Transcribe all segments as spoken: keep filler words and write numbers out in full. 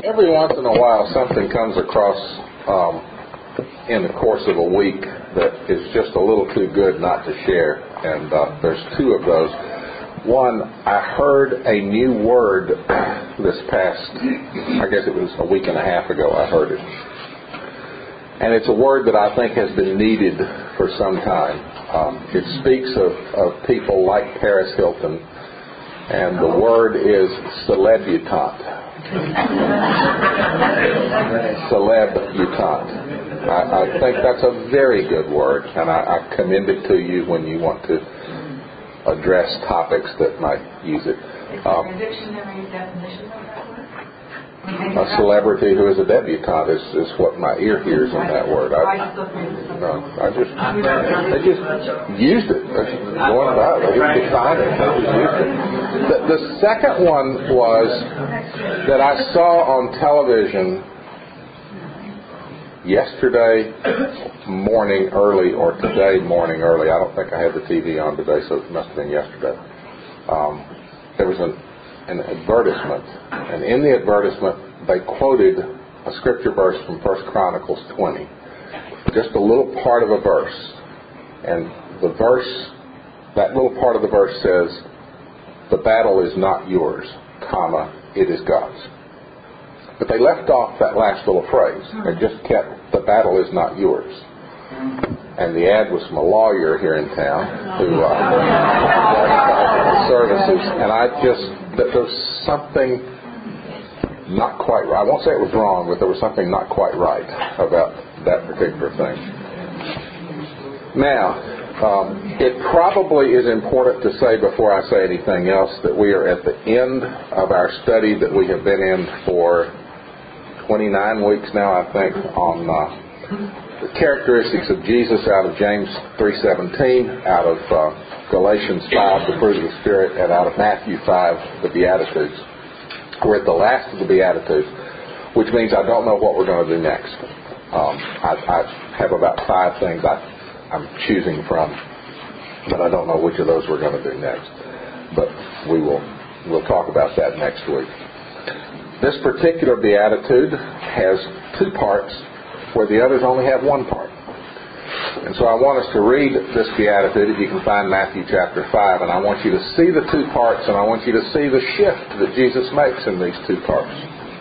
Every once in a while, something comes across um, in the course of a week that is just a little too good not to share. And uh, there's two of those. One, I heard a new word this past, I guess it was a week and a half ago I heard it. And it's a word that I think has been needed for some time. Um, it speaks of, of people like Paris Hilton, and the word is celebutant. Celebutant. I, I think that's a very good word, and I, I commend it to you when you want to address topics that might use it. Um, is there a dictionary definition of that word? A celebrity who is a debutante is, is what my ear hears in that word. I, no, I just they just used it. They're going about it. They didn't define it. They just used it. The, the second one was that I saw on television yesterday morning early or today morning early. I don't think I had the T V on today, so it must have been yesterday. Um, there was an an advertisement, and in the advertisement they quoted a scripture verse from First Chronicles twenty, just a little part of a verse, and the verse, that little part of the verse says, "The battle is not yours, comma, it is God's." But they left off that last little phrase and just kept, "The battle is not yours." And the ad was from a lawyer here in town who uh, services, and I just, that there was something not quite right. I won't say it was wrong, but there was something not quite right about that particular thing. Now, um, it probably is important to say before I say anything else that we are at the end of our study that we have been in for twenty-nine weeks now, I think, on uh, the characteristics of Jesus out of James three seventeen, out of uh, Galatians five, the fruit of the Spirit, and out of Matthew five, the Beatitudes. We're at the last of the Beatitudes, which means I don't know what we're going to do next. Um, I, I have about five things I, I'm choosing from, but I don't know which of those we're going to do next. But we will we'll talk about that next week. This particular Beatitude has two parts, where the others only have one part. And so I want us to read this Beatitude, if you can find Matthew chapter five, and I want you to see the two parts, and I want you to see the shift that Jesus makes in these two parts.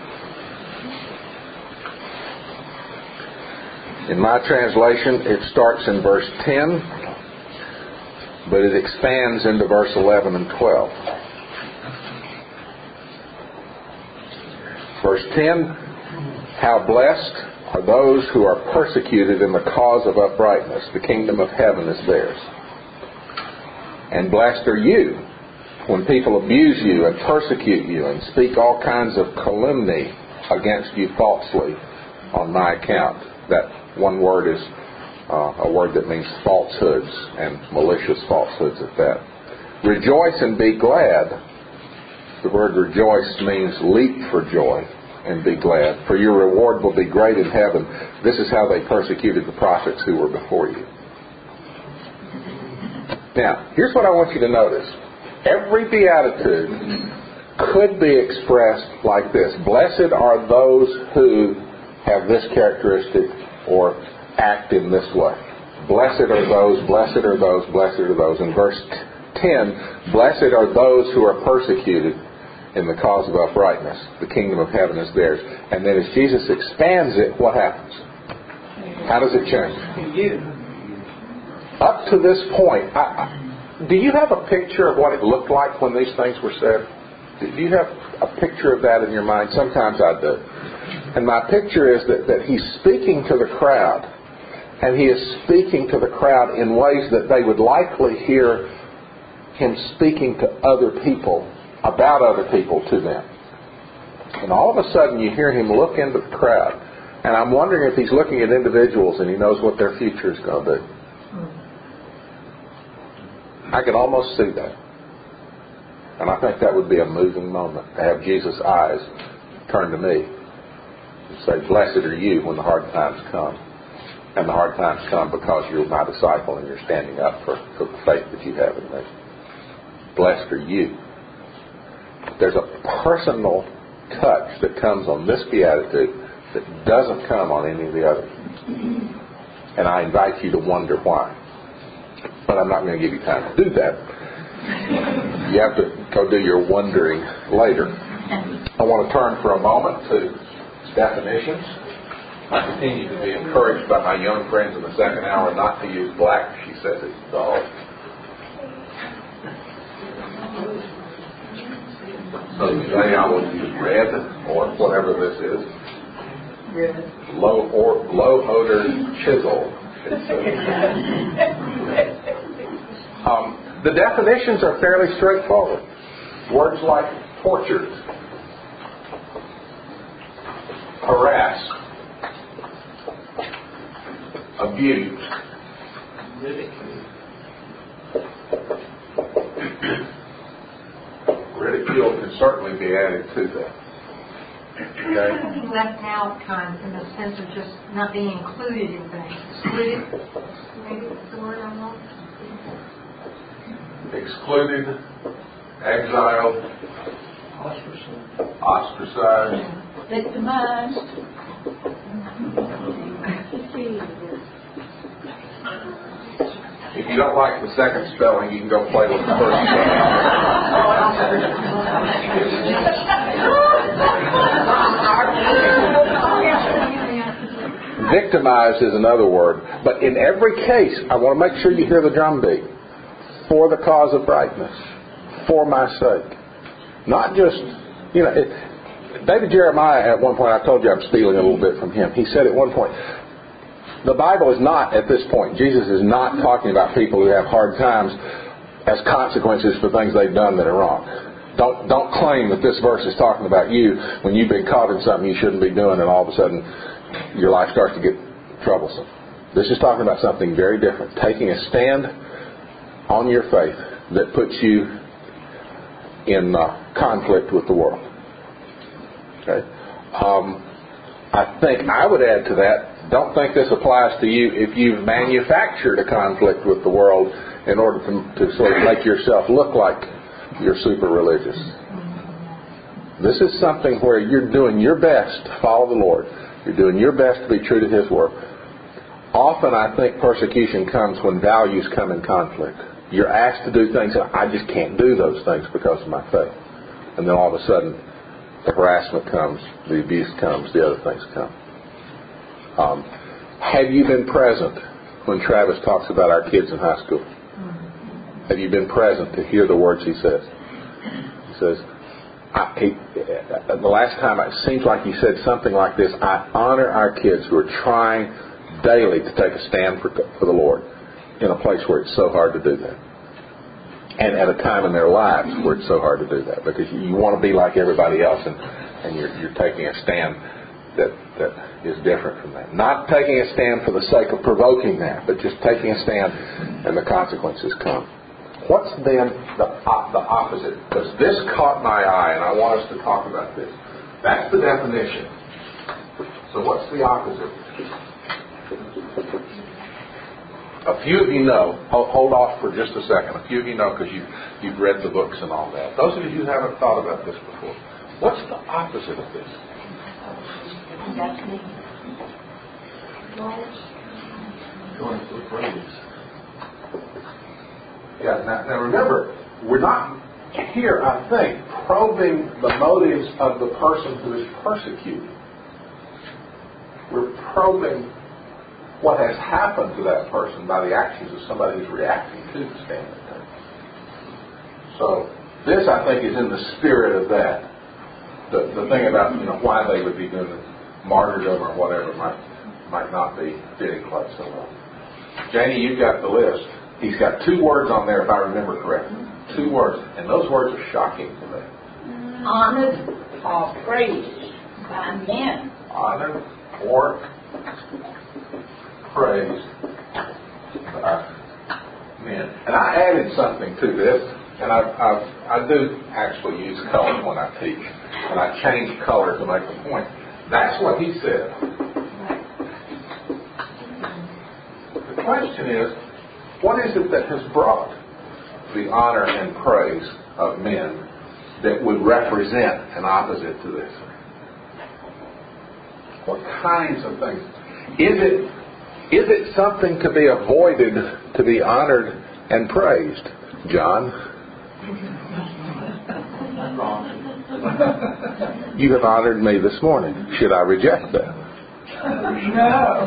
In my translation, it starts in verse ten, but it expands into verse eleven and twelve. Verse ten, "How blessed are those who are persecuted in the cause of uprightness. The kingdom of heaven is theirs. And blessed are you when people abuse you and persecute you and speak all kinds of calumny against you falsely on my account." That one word is uh, a word that means falsehoods, and malicious falsehoods at that. "Rejoice and be glad." The word rejoice means leap for joy. "And be glad, for your reward will be great in heaven. This is how they persecuted the prophets who were before you." Now, here's what I want you to notice. Every beatitude could be expressed like this: blessed are those who have this characteristic or act in this way. Blessed are those, blessed are those, blessed are those. In verse ten, blessed are those who are persecuted in the cause of uprightness. The kingdom of heaven is theirs. And then as Jesus expands it, what happens? How does it change? Up to this point, I, I, do you have a picture of what it looked like when these things were said? Do you have a picture of that in your mind? Sometimes I do. And my picture is that, that he's speaking to the crowd, and he is speaking to the crowd in ways that they would likely hear him speaking to other people, about other people to them. And all of a sudden you hear him look into the crowd, and I'm wondering if he's looking at individuals and he knows what their future is going to be. I can almost see that. And I think that would be a moving moment, to have Jesus' eyes turn to me and say, blessed are you when the hard times come. And the hard times come because you're my disciple and you're standing up for, for the faith that you have in me. Blessed are you. There's a personal touch that comes on this beatitude that doesn't come on any of the others. And I invite you to wonder why. But I'm not going to give you time to do that. You have to go do your wondering later. I want to turn for a moment to definitions. I continue to be encouraged by my young friends in the second hour not to use black. She says it's dull. So today I will use red or whatever this is. Red. Low or low odor chisel. um, the definitions are fairly straightforward. Words like tortured, harassed, abused, ridiculed. Ridicule can certainly be added to that. Okay? Something left out, kind of, in the sense of just not being included in things. Excluded, maybe that's the word I want. Excluded, exiled, ostracized, ostracized. Victimized. If you don't like the second spelling, you can go play with the first spelling. Victimized is another word. But in every case, I want to make sure you hear the drum beat. For the cause of brightness. For my sake. Not just, you know, it, David Jeremiah at one point, I told you I'm stealing a little bit from him. He said at one point, the Bible is not, at this point, Jesus is not talking about people who have hard times as consequences for things they've done that are wrong. Don't don't claim that this verse is talking about you when you've been caught in something you shouldn't be doing and all of a sudden your life starts to get troublesome. This is talking about something very different. Taking a stand on your faith that puts you in uh, conflict with the world. Okay? Um, I think I would add to that, don't think this applies to you if you've manufactured a conflict with the world in order to, to sort of make yourself look like you're super religious. This is something where you're doing your best to follow the Lord. You're doing your best to be true to His Word. Often I think persecution comes when values come in conflict. You're asked to do things, and I just can't do those things because of my faith. And then all of a sudden, the harassment comes, the abuse comes, the other things come. Um, have you been present when Travis talks about our kids in high school? Have you been present to hear the words he says? He says, I, he, the last time it seems like he said something like this, I honor our kids who are trying daily to take a stand for, for the Lord in a place where it's so hard to do that. And at a time in their lives where it's so hard to do that. Because you, you want to be like everybody else and, and you're, you're taking a stand that that is different from that. Not taking a stand for the sake of provoking that, but just taking a stand and the consequences come. What's then the, uh, the opposite? Because this caught my eye and I want us to talk about this. That's the definition. So what's the opposite? A few of you know, hold, hold off for just a second, a few of you know because you've, you've read the books and all that. Those of you who haven't thought about this before, what's the opposite of this? Destiny. Going through praise. Yeah, now, now remember, we're not here, I think, probing the motives of the person who is persecuted. We're probing what has happened to that person by the actions of somebody who's reacting to the standard. So this, I think, is in the spirit of that. The, the thing about, you know, why they would be doing it, martyrdom or whatever might might not be fitting quite so well. Janie, you've got the list. He's got two words on there, if I remember correctly. Two words, and those words are shocking to me. Honored or praised by men. Honored or praised by men. And I added something to this, and I, I, I do actually use color when I teach, and I change color to make a point. That's what he said. The question is, what is it that has brought the honor and praise of men that would represent an opposite to this? What kinds of things? Is it is it something to be avoided to be honored and praised? John? You have honored me this morning. Should I reject that? No.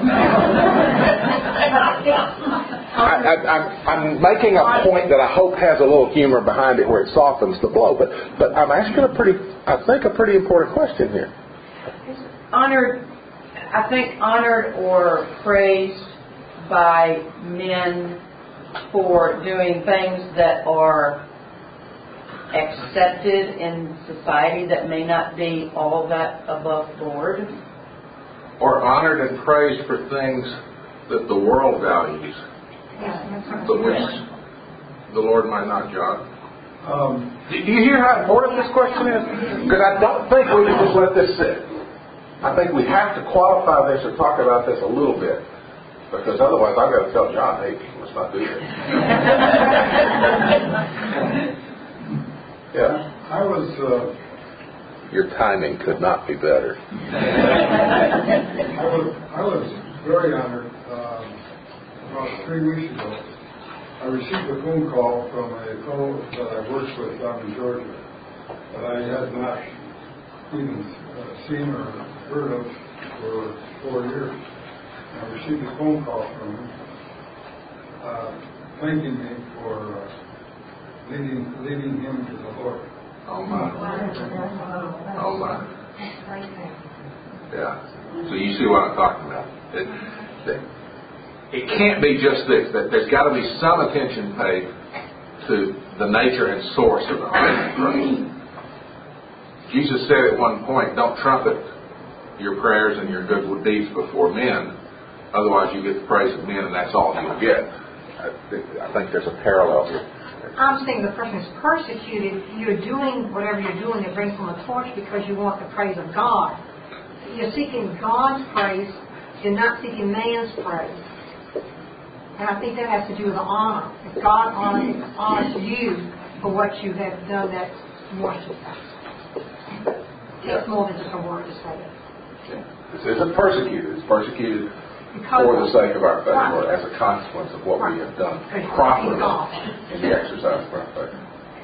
I, I, I'm, I'm making a point that I hope has a little humor behind it where it softens the blow, but, but I'm asking a pretty, I think, a pretty important question here. Honored, I think honored or praised by men for doing things that are accepted in society that may not be all that above board. Or honored and praised for things that the world values, but which the Lord might not, John. Um, do you hear how important this question is? Because I don't think we can just let this sit. I think we have to qualify this or talk about this a little bit, because otherwise I've got to tell John, hey, let's not do this. Yeah. I was. Uh, Your timing could not be better. I was. I was very honored. Um, about three weeks ago, I received a phone call from a fellow that I worked with down in Georgia that I had not even uh, seen or heard of for four years. I received a phone call from him, uh, thanking me for. Uh, Leading, leading him to the Lord. Oh my. Oh my. Yeah. So you see what I'm talking about. It, it, it can't be just this. That there's got to be some attention paid to the nature and source of the praise. Jesus said at one point, don't trumpet your prayers and your good deeds before men, otherwise you get the praise of men and that's all you'll get. I think, I think there's a parallel here. I'm saying the person who's persecuted, you're doing whatever you're doing to bring from a torch because you want the praise of God. You're seeking God's praise, you're not seeking man's praise. And I think that has to do with the honor. If God honors, honors you for what you have done, that's more success. It takes more than just a word to say it. This isn't persecuted, it's persecuted Because for the sake of our faith, right. or as a consequence of what right. we have done Right. properly in the exercise of our faith.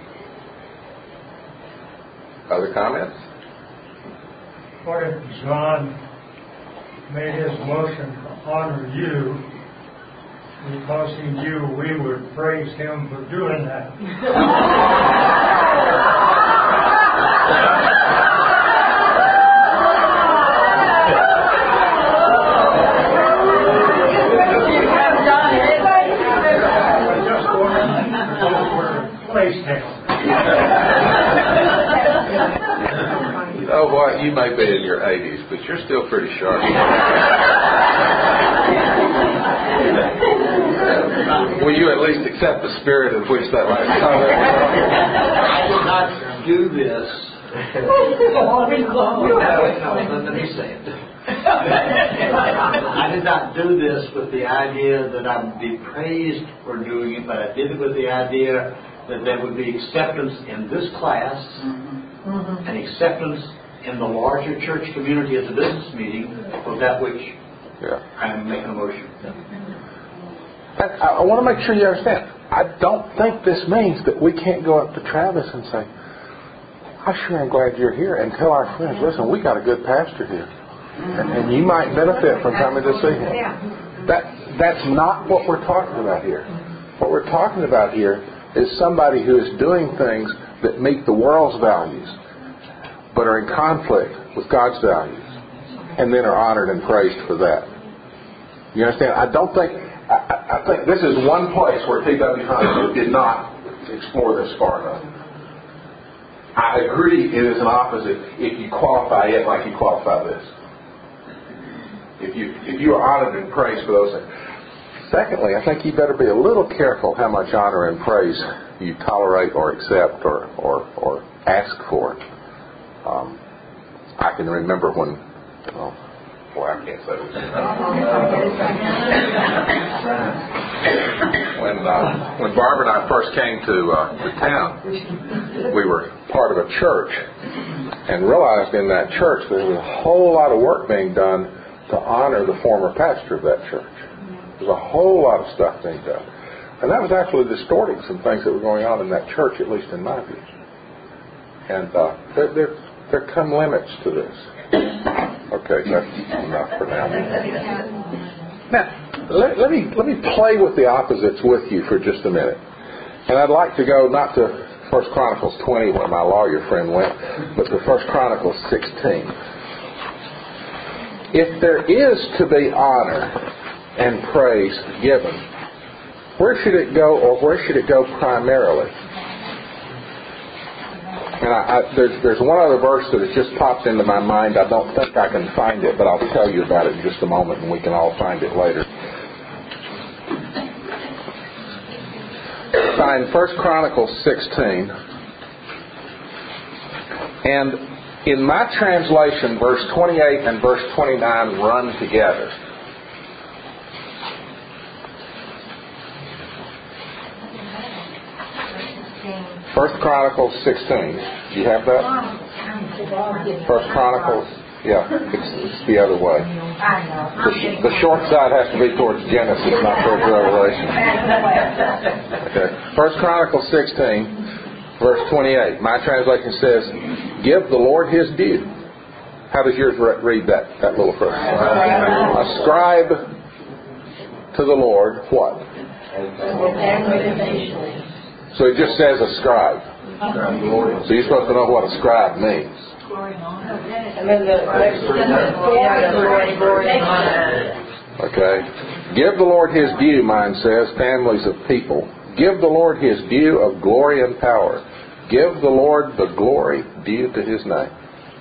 Other comments? What if John made his motion to honor you because he knew we would praise him for doing that? Oh, boy, you may be in your eighties, but you're still pretty sharp. Will you at least accept the spirit in which that last comment was? I did not do this. No, let me say it. I did not do this with the idea that I would be praised for doing it, but I did it with the idea that there would be acceptance in this class mm-hmm. and acceptance in the larger church community as a business meeting for that which yeah. I am making a motion. I, I want to make sure you understand. I don't think this means that we can't go up to Travis and say, I sure am glad you're here, and tell our friends, listen, we got a good pastor here, and, and you might benefit from coming to see him. That That's not what we're talking about here. What we're talking about here is somebody who is doing things that meet the world's values, but are in conflict with God's values, and then are honored and praised for that. You understand? I don't think, I, I think this is one place where T W Hunter did not explore this far enough. I agree it is an opposite if you qualify it like you qualify this. If you if you are honored and praised for those things. Secondly, I think you better be a little careful how much honor and praise you tolerate or accept or or, or ask for. Um, I can remember when well, Boy, I can't say this. When, uh, when Barbara and I first came to, uh, to town, we were part of a church and realized in that church there was a whole lot of work being done to honor the former pastor of that church. There was a whole lot of stuff being done. And that was actually distorting some things that were going on in that church, at least in my view. And uh, there, there, there come limits to this. Okay, that's enough for now. Now, let, let me let me play with the opposites with you for just a minute. And I'd like to go not to First Chronicles twenty, where my lawyer friend went, but to First Chronicles sixteen. If there is to be honor and praise given, where should it go, or where should it go primarily? And I, I, there's, there's one other verse that has just popped into my mind. I don't think I can find it, but I'll tell you about it in just a moment, and we can all find it later. Find First Chronicles sixteen. And in my translation, verse twenty-eight and verse twenty-nine run together. First Chronicles sixteen. Do you have that? First Chronicles, yeah, it's, it's the other way. The, the short side has to be towards Genesis, not towards Revelation. Okay. First Chronicles sixteen, verse twenty-eight. My translation says, "Give the Lord His due." How does yours read that, that little phrase? Ascribe to the Lord what? So it just says ascribe. So you're supposed to know what ascribe means. Okay. Give the Lord His due, mine says, families of people. Give the Lord His due of glory and power. Give the Lord the glory due to His name.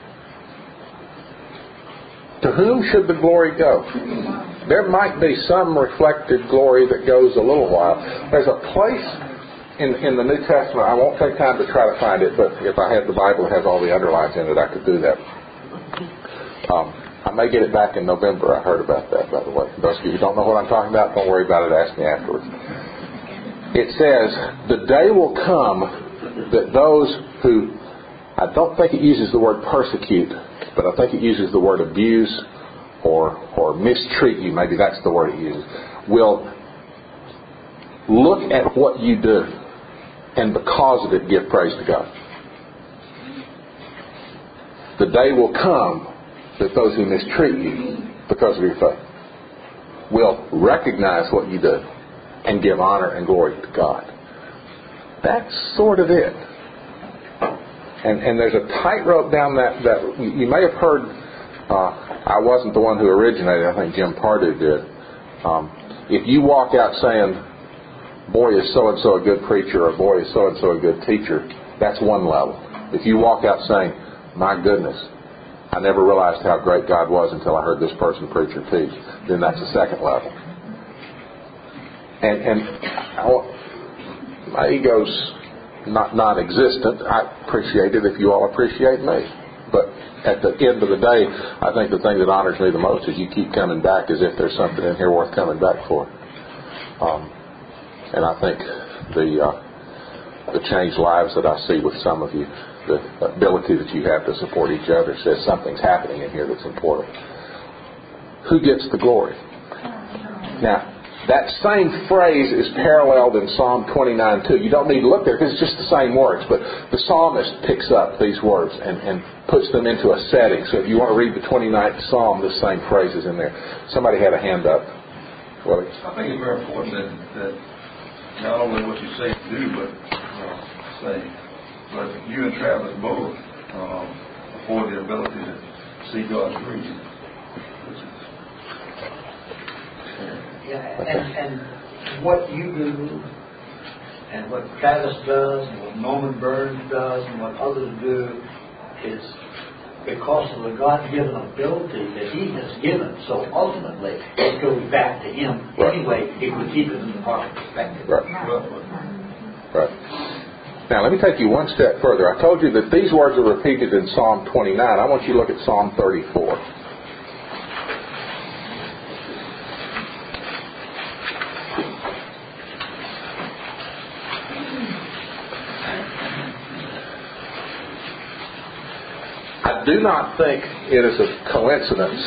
To whom should the glory go? There might be some reflected glory that goes a little while. There's a place In, in the New Testament, I won't take time to try to find it, but if I had the Bible that has all the underlines in it, I could do that. Um, I may get it back in November. I heard about that, by the way. Those of you who don't know what I'm talking about, don't worry about it. Ask me afterwards. It says, the day will come that those who, I don't think it uses the word persecute, but I think it uses the word abuse or, or mistreat you, maybe that's the word it uses, will look at what you do, and because of it, give praise to God. The day will come that those who mistreat you because of your faith will recognize what you do and give honor and glory to God. That's sort of it. And, and there's a tightrope down that, that you may have heard, uh, I wasn't the one who originated, I think Jim Pardue did. Um, if you walk out saying, boy is so-and-so a good preacher, or boy is so-and-so a good teacher, that's one level. If you walk out saying, my goodness, I never realized how great God was until I heard this person preach or teach, then that's the second level. And, and I, my ego's not non-existent. I appreciate it if you all appreciate me. But at the end of the day, I think the thing that honors me the most is you keep coming back as if there's something in here worth coming back for. Um, And I think the uh, the changed lives that I see with some of you, the ability that you have to support each other, says something's happening in here that's important. Who gets the glory? Now, that same phrase is paralleled in Psalm twenty-nine too. You don't need to look there because it's just the same words, but the psalmist picks up these words and, and puts them into a setting. So if you want to read the twenty-ninth Psalm, the same phrase is in there. Somebody had a hand up. Willie? I think it's very important that, that not only what you say and do, but uh, say, but you and Travis both um, afford the ability to see God's reason. Yeah, and, and what you do, and what Travis does, and what Norman Burns does, and what others do, is because of the God-given ability that He has given. So ultimately, it goes back to Him. Right. Anyway, it would keep it in the proper perspective. Right. Right. Now, let me take you one step further. I told you that these words are repeated in Psalm twenty-nine. I want you to look at Psalm thirty-four. do not think it is a coincidence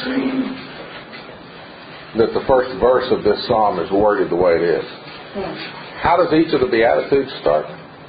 that the first verse of this psalm is worded the way it is. How does each of the Beatitudes start?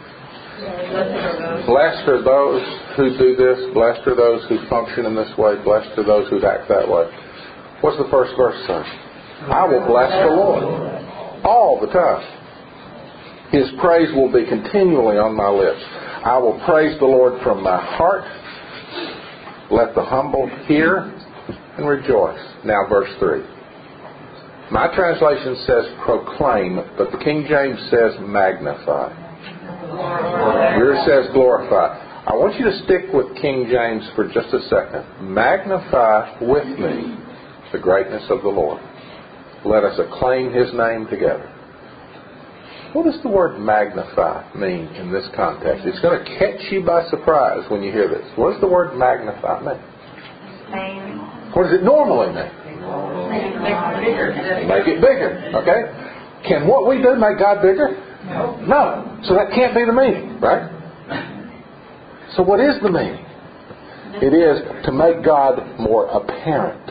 Blessed are those who do this. Blessed are those who function in this way. Blessed are those who act that way. What's the first verse say? I will bless the Lord all the time. His praise will be continually on my lips. I will praise the Lord from my heart. Let the humble hear and rejoice. Now verse three. My translation says proclaim, but the King James says magnify. Yours says glorify. I want you to stick with King James for just a second. Magnify with me the greatness of the Lord. Let us acclaim His name together. What does the word magnify mean in this context? It's going to catch you by surprise when you hear this. What does the word magnify mean? What does it normally mean? Make it bigger. Make it bigger. Okay? Can what we do make God bigger? No. No. So that can't be the meaning, right? So what is the meaning? It is to make God more apparent.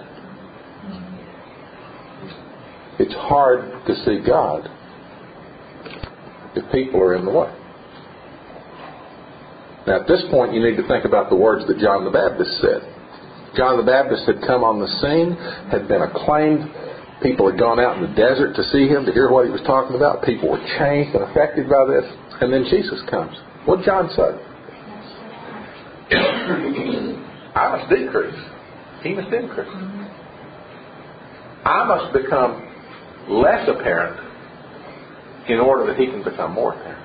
It's hard to see God if people are in the way. Now at this point you need to think about the words that John the Baptist said. John the Baptist had come on the scene, had been acclaimed. People had gone out in the desert to see him, to hear what he was talking about. People were changed and affected by this. And then Jesus comes. What did John say? I must decrease. He must increase. I must become less apparent in order that He can become more apparent.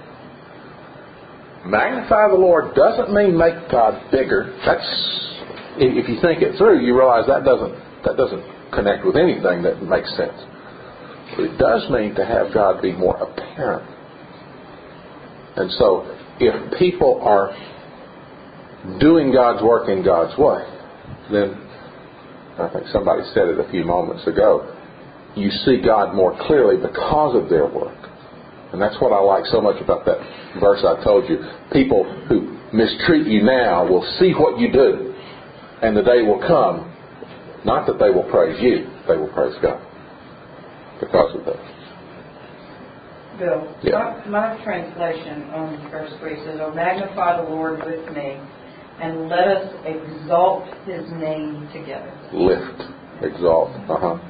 Magnify the Lord doesn't mean make God bigger. That's, if you think it through, you realize that doesn't that doesn't connect with anything that makes sense. But it does mean to have God be more apparent. And so, if people are doing God's work in God's way, then I think somebody said it a few moments ago. You see God more clearly because of their work. And that's what I like so much about that verse I told you. People who mistreat you now will see what you do. And the day will come, not that they will praise you, they will praise God because of that. Bill, Yeah. my, my translation on verse three says, "Oh, magnify the Lord with me, and let us exalt His name together." Lift, exalt. Uh-huh.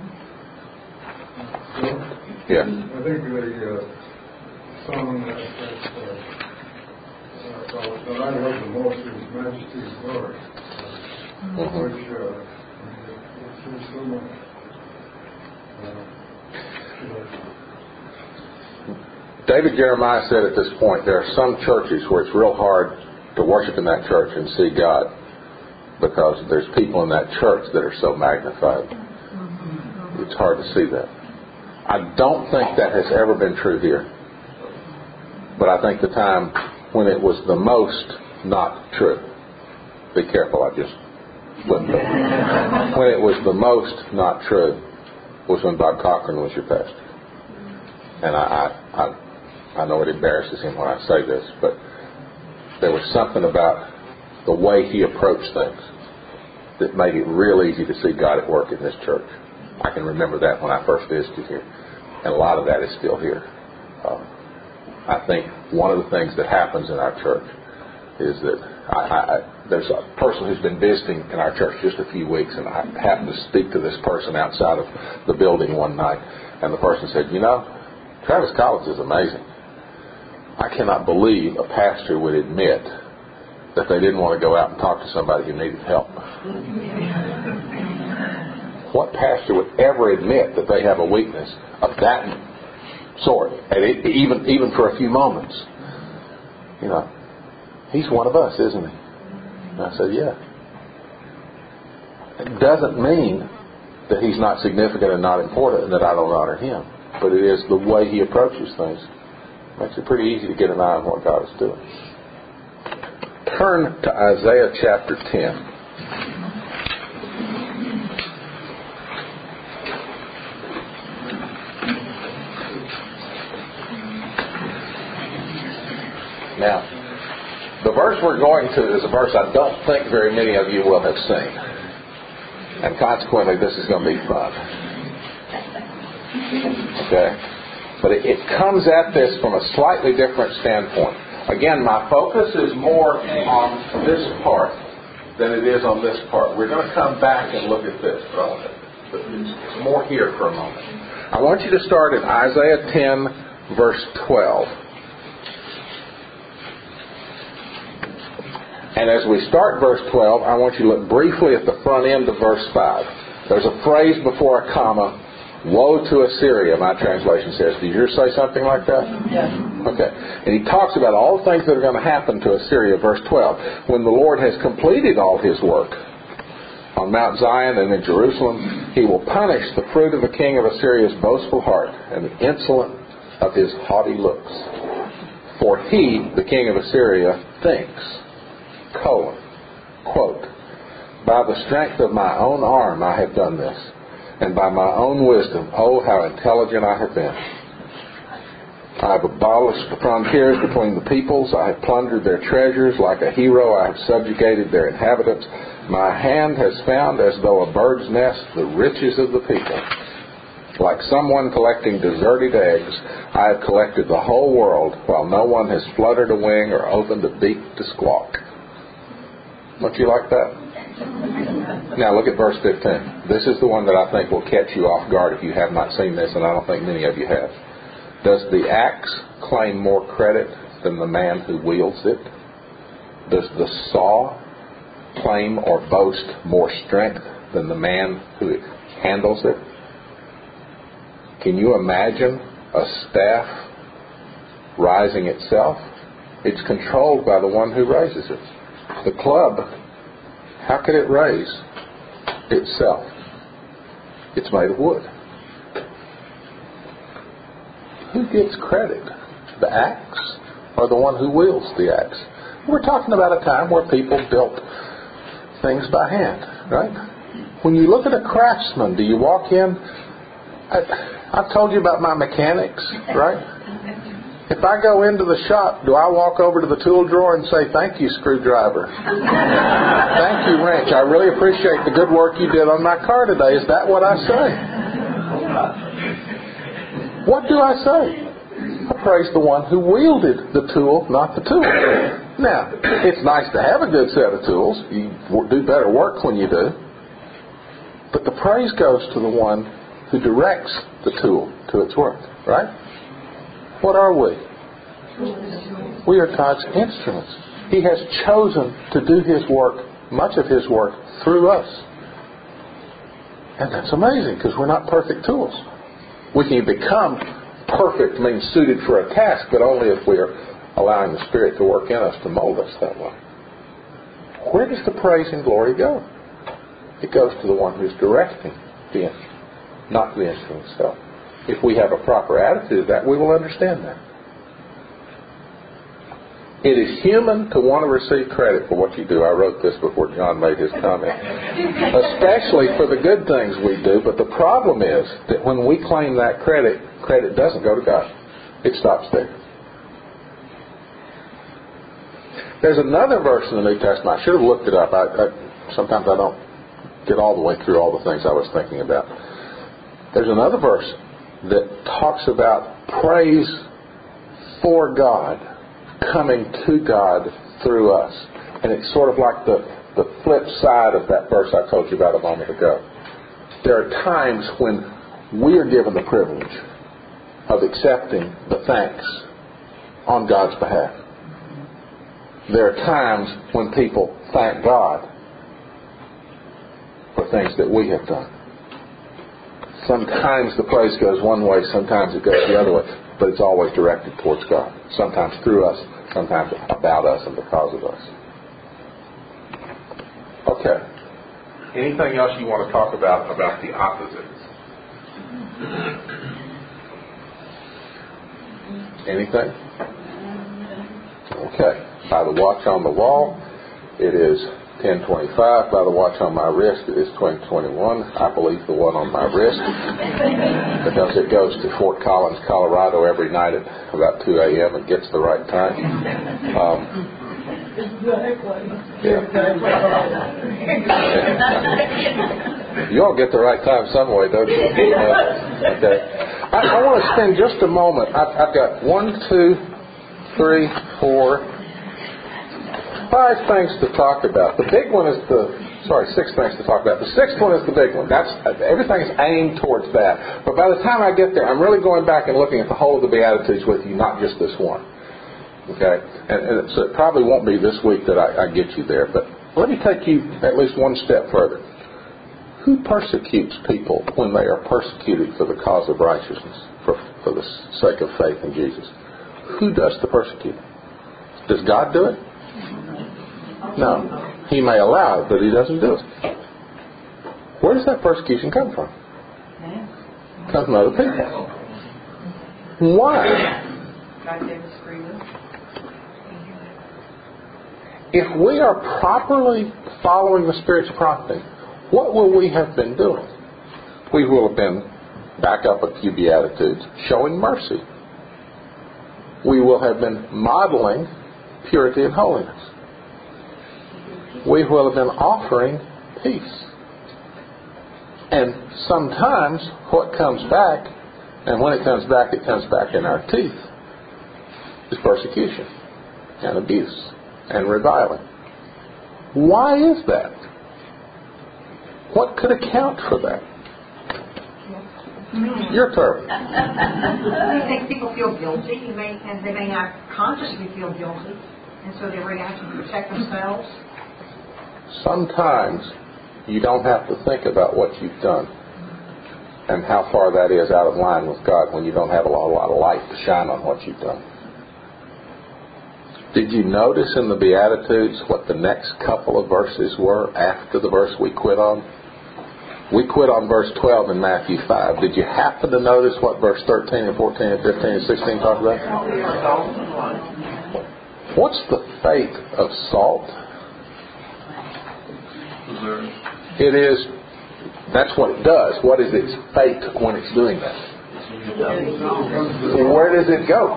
Yeah. I think the uh, song that, that, uh, uh, that I love the most is Majesty's Glory, uh, Mm-hmm. which uh, it, it says so much. Uh, you know. David Jeremiah said at this point, there are some churches where it's real hard to worship in that church and see God because there's people in that church that are so magnified. It's hard to see that. I don't think that has ever been true here. But I think the time when it was the most not true. Be careful, I just flipped it. When it was the most not true was when Bob Cochran was your pastor. And I, I, I, I know it embarrasses him when I say this, but there was something about the way he approached things that made it real easy to see God at work in this church. I can remember that when I first visited here. And a lot of that is still here. Um, I think one of the things that happens in our church is that I, I, there's a person who's been visiting in our church just a few weeks, and I happened to speak to this person outside of the building one night, and the person said, you know, Travis Collins is amazing. I cannot believe a pastor would admit that they didn't want to go out and talk to somebody who needed help. What pastor would ever admit that they have a weakness of that sort, and it, even even for a few moments? You know, he's one of us, isn't he? And I said, yeah. It doesn't mean that he's not significant and not important and that I don't honor him. But it is the way he approaches things. Makes it pretty easy to get an eye on what God is doing. Turn to Isaiah chapter ten. Now, The verse we're going to is a verse I don't think very many of you will have seen. And consequently, this is going to be fun. Okay? But it, it comes at this from a slightly different standpoint. Again, my focus is more on this part than it is on this part. We're going to come back and look at this, but I want to, more here for a moment. I want you to start in Isaiah ten, verse twelve. And as we start verse twelve, I want you to look briefly at the front end of verse five. There's a phrase before a comma, woe to Assyria, my translation says. Did yours say something like that? Yes. Okay. And he talks about all the things that are going to happen to Assyria, verse twelve. When the Lord has completed all his work on Mount Zion and in Jerusalem, he will punish the fruit of the king of Assyria's boastful heart and the insolence of his haughty looks. For he, the king of Assyria, thinks, colon, quote, by the strength of my own arm I have done this, and by my own wisdom, oh, how intelligent I have been. I have abolished the frontiers between the peoples. I have plundered their treasures. Like a hero, I have subjugated their inhabitants. My hand has found, as though a bird's nest, the riches of the people. Like someone collecting deserted eggs, I have collected the whole world, while no one has fluttered a wing or opened a beak to squawk. Don't you like that? Now look at verse fifteen. This is the one that I think will catch you off guard if you have not seen this, and I don't think many of you have. Does the axe claim more credit than the man who wields it? Does the saw claim or boast more strength than the man who handles it? Can you imagine a staff rising itself? It's controlled by the one who raises it. The club, how could it raise itself? It's made of wood. Who gets credit? The axe or the one who wields the axe? We're talking about a time where people built things by hand, right? When you look at a craftsman, do you walk in? I, I've told you about my mechanics, right? If I go into the shop, do I walk over to the tool drawer and say, thank you, screwdriver? Thank you, wrench. I really appreciate the good work you did on my car today. Is that what I say? What do I say? I praise the one who wielded the tool, not the tool. Now, it's nice to have a good set of tools. You do better work when you do. But the praise goes to the one who directs the tool to its work, right? What are we? We are God's instruments. He has chosen to do His work, much of His work, through us. And that's amazing because we're not perfect tools. We can become perfect, means suited for a task, but only if we are allowing the Spirit to work in us to mold us that way. Where does the praise and glory go? It goes to the one who's directing the instrument, not the instrument itself. If we have a proper attitude of that, we will understand that. It is human to want to receive credit for what you do. I wrote this before John made his comment. Especially for the good things we do. But the problem is that when we claim that credit, credit doesn't go to God. It stops there. There's another verse in the New Testament. I should have looked it up. I, I, sometimes I don't get all the way through all the things I was thinking about. There's another verse that talks about praise for God coming to God through us. And it's sort of like the, the flip side of that verse I told you about a moment ago. There are times when we are given the privilege of accepting the thanks on God's behalf. There are times when people thank God for things that we have done. Sometimes the praise goes one way, sometimes it goes the other way, but it's always directed towards God. Sometimes through us, sometimes about us and because of us. Okay. Anything else you want to talk about about the opposites? Anything? Okay. By the watch on the wall, it is ten twenty-five. By the watch on my wrist, it is twenty twenty-one. I believe the one on my wrist because it goes to Fort Collins, Colorado every night at about two a.m. and gets the right time. Um, Yeah. You all get the right time some way, don't you? Okay. I, I want to spend just a moment. I've, I've got one, two, three, four, five things to talk about. The big one is the, sorry, six things to talk about. The sixth one is the big one. That's everything's aimed towards that. But by the time I get there, I'm really going back and looking at the whole of the Beatitudes with you, not just this one. Okay? And, and so it probably won't be this week that I, I get you there. But let me take you at least one step further. Who persecutes people when they are persecuted for the cause of righteousness, for, for the sake of faith in Jesus? Who does the persecuting? Does God do it? No. He may allow it, but He doesn't do it. Where does that persecution come from? It comes from other people. Why? God gave us free will. If we are properly following the Spirit's prompting, what will we have been doing? We will have been, back up a few Beatitudes, showing mercy. We will have been modeling purity and holiness. We will have been offering peace. And sometimes what comes back, and when it comes back, it comes back in our teeth, is persecution and abuse and reviling. Why is that? What could account for that? Your turn. I think people feel guilty. You may, and they may not consciously feel guilty, and so they react to protect themselves. Sometimes you don't have to think about what you've done and how far that is out of line with God when you don't have a lot, a lot of light to shine on what you've done. Did you notice in the Beatitudes what the next couple of verses were after the verse we quit on? We quit on verse twelve in Matthew five. Did you happen to notice what verse thirteen and fourteen and fifteen and sixteen talk about? What's the fate of salt? It is, that's what it does. What is its fate when it's doing that? Where does it go?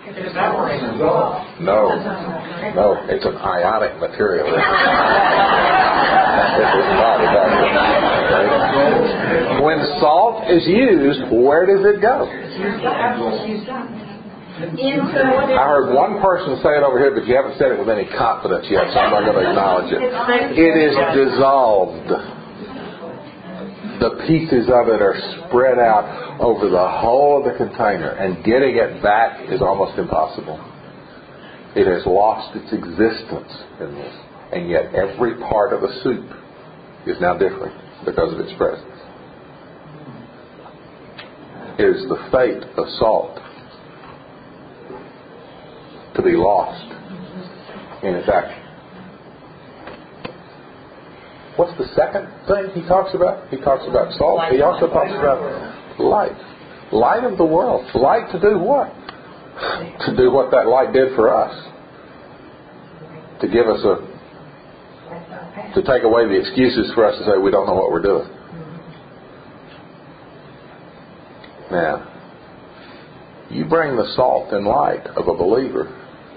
No. No, it's an ionic material. When salt is used, where does it go? I heard one person say it over here, but you haven't said it with any confidence yet, so I'm not going to acknowledge it. It is dissolved. The pieces of it are spread out over the whole of the container, and getting it back is almost impossible. It has lost its existence in this, and yet every part of the soup is now different because of its presence. It is the fate of salt to be lost in its action. What's the second thing he talks about? He talks about salt. He also talks about light. Light of the world. Light to do what? To do what that light did for us. To give us a... to take away the excuses for us to say we don't know what we're doing. Now, you bring the salt and light of a believer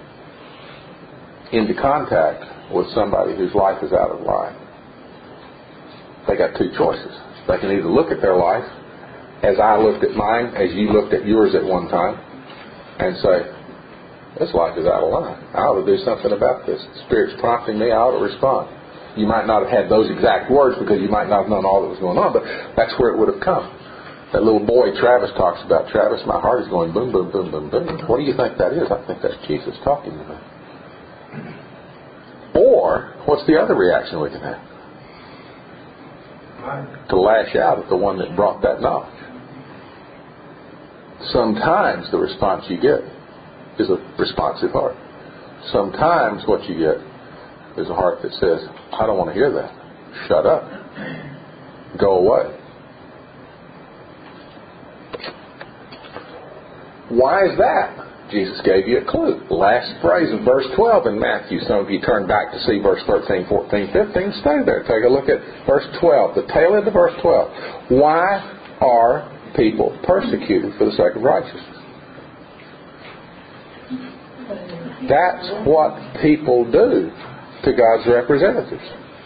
into contact with somebody whose life is out of line. They got two choices. They can either look at their life as I looked at mine, as you looked at yours at one time, and say, this life is out of line. I ought to do something about this. The Spirit's prompting me, I ought to respond. You might not have had those exact words because you might not have known all that was going on, but that's where it would have come. That little boy Travis talks about. Travis, my heart is going boom, boom, boom, boom, boom. What do you think that is? I think that's Jesus talking to me. Or, what's the other reaction we can have? To lash out at the one that brought that knowledge. Sometimes the response you get is a responsive heart. Sometimes what you get is a heart that says, I don't want to hear that. Shut up. Go away. Why is that? Jesus gave you a clue. Last phrase of verse twelve in Matthew. Some of you turn back to see verse thirteen, fourteen, fifteen. Stay there. Take a look at verse twelve. The tail end of verse twelve. Why are people persecuted for the sake of righteousness? That's what people do to God's representatives.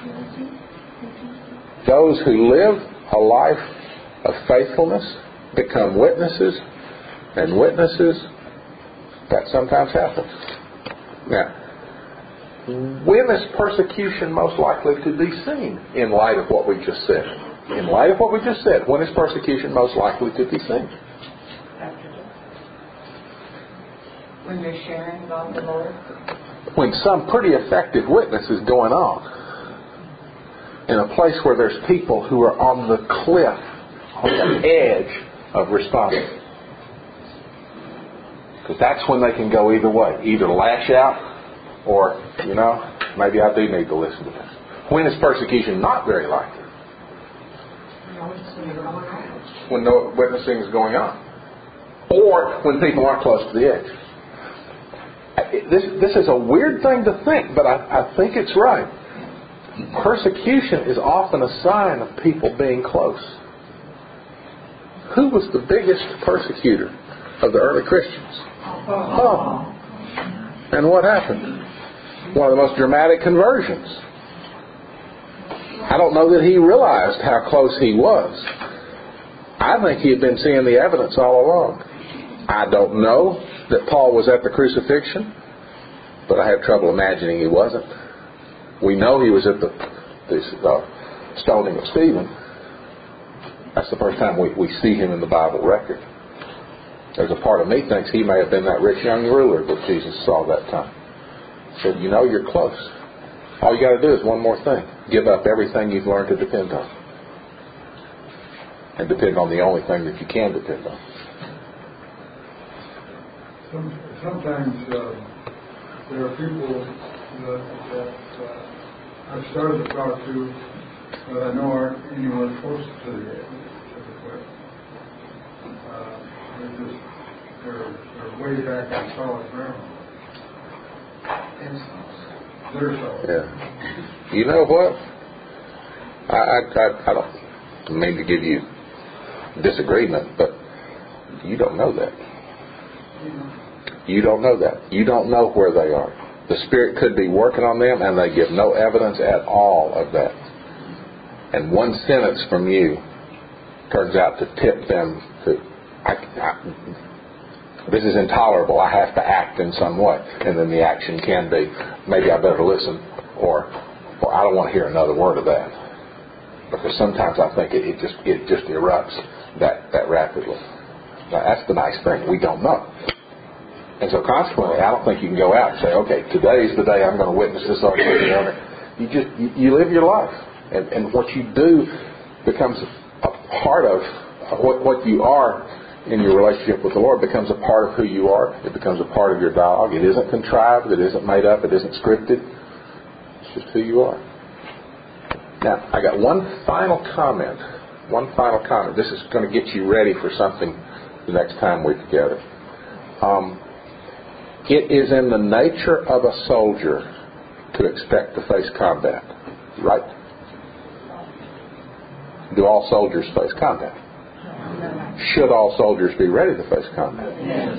Those who live a life of faithfulness become witnesses, and witnesses, that sometimes happens. Now, when is persecution most likely to be seen in light of what we just said? In light of what we just said, when is persecution most likely to be seen? After death. When you're sharing about the Lord. When some pretty effective witness is going on in a place where there's people who are on the cliff, on the edge of responding. Because that's when they can go either way. Either lash out or, you know, maybe I do need to listen to this. When is persecution not very likely? When no witnessing is going on. Or when people aren't close to the edge. This, this is a weird thing to think, but I, I think it's right. Persecution is often a sign of people being close. Who was the biggest persecutor of the early Christians? Paul. And what happened? One of the most dramatic conversions. I don't know that he realized how close he was. I think he had been seeing the evidence all along. I don't know that Paul was at the crucifixion, but I have trouble imagining he wasn't. We know he was at the, the uh, stoning of Stephen. That's the first time we, we see him in the Bible record. There's a part of me thinks he may have been that rich young ruler that Jesus saw that time. Said, you know, you're close. All you got to do is one more thing. Give up everything you've learned to depend on. And depend on the only thing that you can depend on. Some, sometimes uh, there are people that, that uh, I've started to talk to that I know aren't anywhere close to the, to the cliff. Uh, they're just, they're, they're way back on solid ground. They're solid. Yeah. You know what? I, I, I, I don't mean to give you disagreement, but you don't know that. You don't know that. You don't know where they are. The Spirit could be working on them and they give no evidence at all of that. And one sentence from you turns out to tip them to, I, I, this is intolerable, I have to act in some way. And then the action can be, maybe I better listen, or or I don't want to hear another word of that. Because sometimes I think it, it just it just erupts that, that rapidly. Now, that's the nice thing. We don't know. And so consequently, I don't think you can go out and say, okay, today's the day I'm going to witness this or that. You just, you, you live your life. And, and what you do becomes a part of what, what you are in your relationship with the Lord becomes a part of who you are. It becomes a part of your dialogue. It isn't contrived. It isn't made up. It isn't scripted. It's just who you are. Now, I got one final comment. One final comment. This is going to get you ready for something the next time we're together. Um, it is in the nature of a soldier to expect to face combat. Right? Do all soldiers face combat? Should all soldiers be ready to face combat?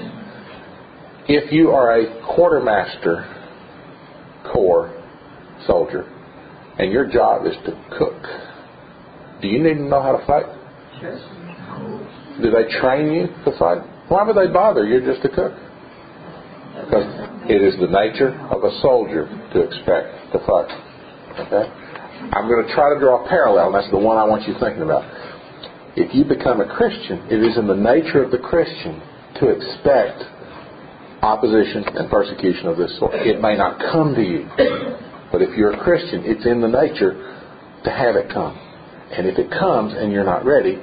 If you are a quartermaster corps soldier and your job is to cook, do you need to know how to fight? Do they train you to fight? Why would they bother? You're just a cook. Because it is the nature of a soldier to expect to fight. Okay? I'm going to try to draw a parallel, and that's the one I want you thinking about. If you become a Christian, it is in the nature of the Christian to expect opposition and persecution of this sort. It may not come to you, but if you're a Christian, it's in the nature to have it come. And if it comes and you're not ready,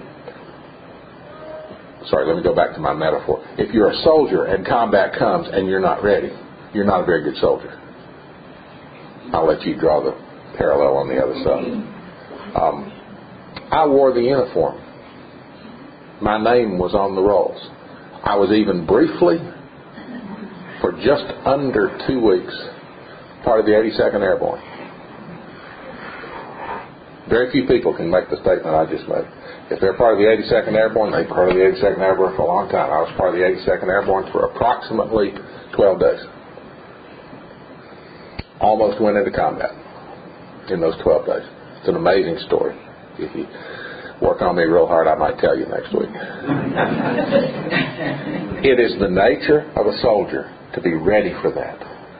sorry, let me go back to my metaphor. If you're a soldier and combat comes and you're not ready, you're not a very good soldier. I'll let you draw the parallel on the other side. Um, I wore the uniform. My name was on the rolls. I was even briefly, for just under two weeks, part of the eighty-second Airborne. Very few people can make the statement I just made. If they're part of the eighty-second Airborne, they're part of the eighty-second Airborne for a long time. I was part of the eighty-second Airborne for approximately twelve days. almost went into combat in those twelve days. It's an amazing story. If you work on me real hard, I might tell you next week. It is the nature of a soldier to be ready for that.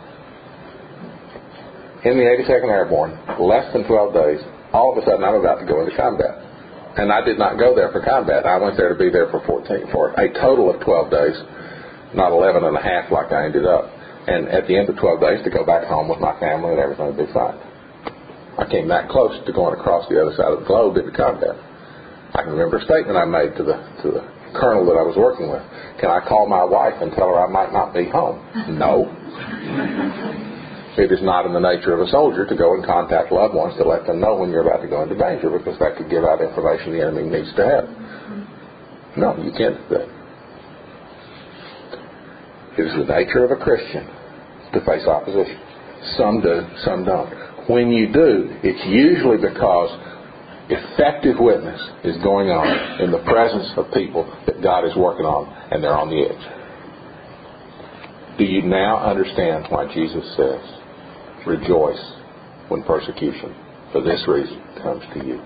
In the eighty-second Airborne, less than twelve days, all of a sudden I'm about to go into combat. And I did not go there for combat. I went there to be there for fourteen, for a total of twelve days, not eleven and a half like I ended up. And at the end of twelve days to go back home with my family and everything would be fine. I came that close to going across the other side of the globe into combat. I can remember a statement I made to the to the colonel that I was working with. Can I call my wife and tell her I might not be home? No. It is not in the nature of a soldier to go and contact loved ones to let them know when you're about to go into danger, because that could give out information the enemy needs to have. No, you can't do that. It is the nature of a Christian to face opposition. Some do, some don't. When you do, it's usually because effective witness is going on in the presence of people that God is working on, and they're on the edge. Do you now understand why Jesus says, rejoice when persecution for this reason comes to you?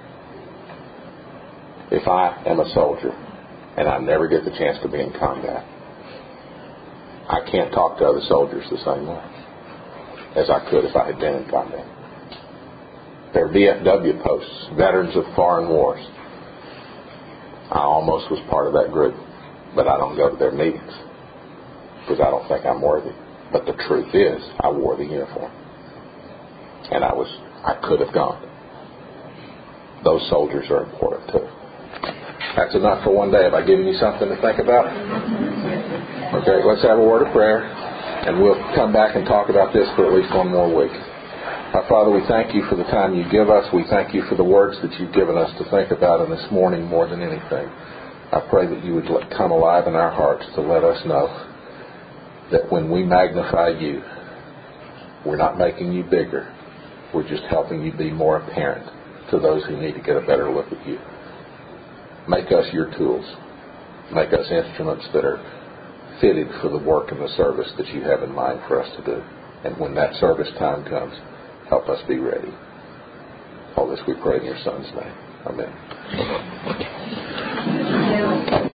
If I am a soldier and I never get the chance to be in combat, I can't talk to other soldiers the same way as I could if I had been in combat. They're V F W posts, Veterans of Foreign Wars. I almost was part of that group, but I don't go to their meetings because I don't think I'm worthy. But the truth is, I wore the uniform. And I was, I could have gone. Those soldiers are important too. That's enough for one day. Have I given you something to think about? Okay, let's have a word of prayer, and we'll come back and talk about this for at least one more week. Our Father, we thank you for the time you give us. We thank you for the words that you've given us to think about in this morning more than anything. I pray that you would let, come alive in our hearts to let us know that when we magnify you, we're not making you bigger. We're just helping you be more apparent to those who need to get a better look at you. Make us your tools. Make us instruments that are fitted for the work and the service that you have in mind for us to do. And when that service time comes, help us be ready. All this we pray in your Son's name. Amen.